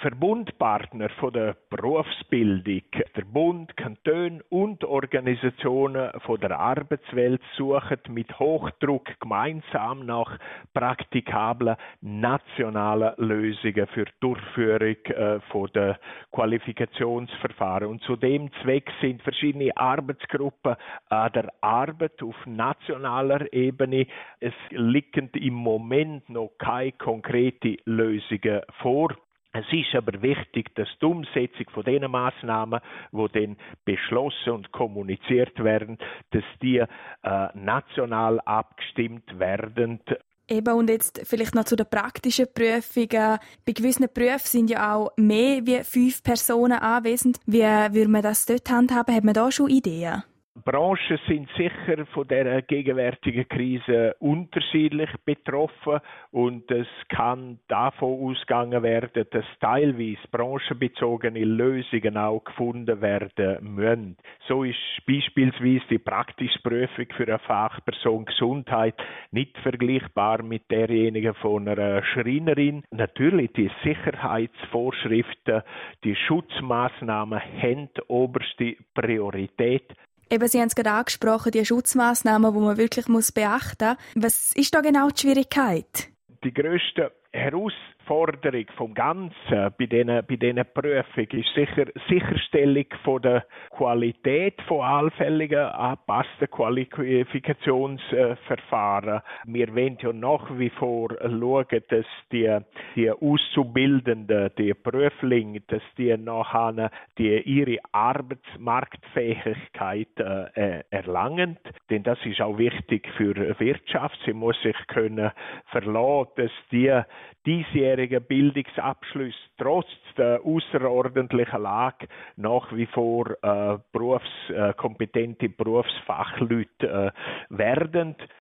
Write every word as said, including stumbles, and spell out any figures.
Verbundpartner von der Berufsbildung, der Bund, Kantone und Organisationen von der Arbeitswelt suchen mit Hochdruck gemeinsam nach praktikablen nationalen Lösungen für die Durchführung äh, von der Qualifikationsverfahren. Und zu dem Zweck sind verschiedene Arbeitsgruppen an der Arbeit auf nationaler Ebene. Es liegen im Moment noch keine konkreten Lösungen vor. Es ist aber wichtig, dass die Umsetzung von diesen Massnahmen, die dann beschlossen und kommuniziert werden, dass die äh, national abgestimmt werden. Eben, und jetzt vielleicht noch zu den praktischen Prüfungen. Bei gewissen Berufen sind ja auch mehr wie fünf Personen anwesend. Wie würde man das dort handhaben? Hat man da schon Ideen? Branchen sind sicher von der gegenwärtigen Krise unterschiedlich betroffen und es kann davon ausgegangen werden, dass teilweise branchenbezogene Lösungen auch gefunden werden müssen. So ist beispielsweise die praktische Prüfung für eine Fachperson Gesundheit nicht vergleichbar mit derjenigen von einer Schreinerin. Natürlich die Sicherheitsvorschriften, die Schutzmaßnahmen haben oberste Priorität. Eben, Sie haben es gerade angesprochen, die Schutzmaßnahmen, die man wirklich muss beachten muss. Was ist da genau die Schwierigkeit? Die grösste Herausforderung vom Ganzen bei diesen, bei diesen Prüfungen ist sicher Sicherstellung von der Qualität von allfälligen angepassten Qualifikationsverfahren. Wir wollen ja nach wie vor schauen, dass die, die Auszubildenden, die Prüflinge, dass die nachher die ihre Arbeitsmarktfähigkeit äh, erlangen. Denn das ist auch wichtig für die Wirtschaft. Sie muss sich können verlassen, dass die diesjährigen Bildungsabschlüsse trotz der außerordentlichen Lage nach wie vor äh, berufs, äh, kompetente Berufsfachleute äh, werden.